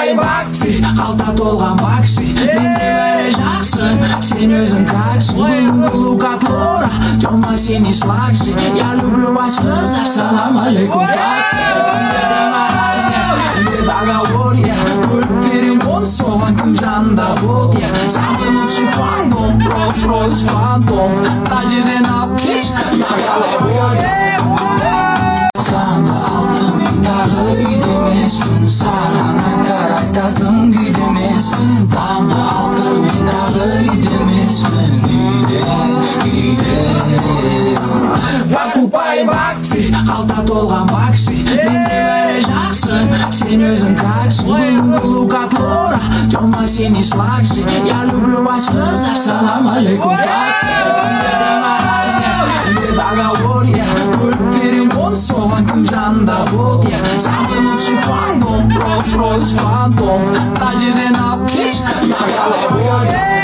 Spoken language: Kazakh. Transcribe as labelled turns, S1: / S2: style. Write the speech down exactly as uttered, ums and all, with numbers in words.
S1: покупаем акции, қалта толған бакси. Менде бәрі жақсы, сен өзің каксың. Лук от Лора, темно-синий шлакси. Я люблю вас, қыздар, салам алейкум, такси. Күндердің договоре, бөліп берем он соған, кім жанында бол, я. Самый лучший фандом, Rolls-Royce фантом. Мына жерден алып кетші, я қалай бол, таңғы алты миндағы үйде емеспін, саған айтар айтатын күйде емеспін. Таңғы алты миндағы үйде емеспін, үйде, үйде. Покупаем акции, қалта толған бакси. Менде бәрі жақсы, сен өзің каксың. Лук от Лора, темно-синий шлакси. Я люблю вас, қыздар, салам алейкум, такси. Күндердің договоре, бөліп берем он соған, кім жанында бол, я. Самый лучший фандом, Rolls-Royce фантом. Мына жерден алып кетші, я қалай бол,